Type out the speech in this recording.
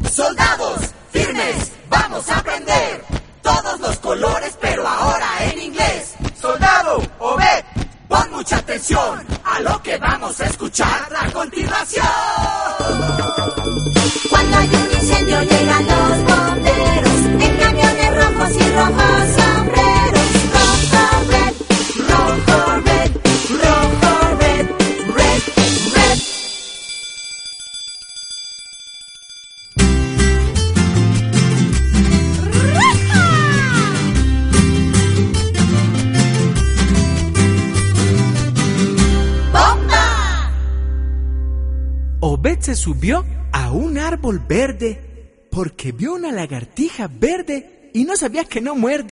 Soldados, firmes, vamos a aprender todos los colores, pero ahora en inglés. Soldado, Obed, pon mucha atención a lo que vamos a escuchar a continuación. Cuando hay un incendio llegan los bomberos en camiones rojos y rojos sombreros. Rojo, red, rojo, red, rojo, red, red, red. ¡Bomba! Obed se subió a un árbol verde porque vio una lagartija verde y no sabía que no muerde.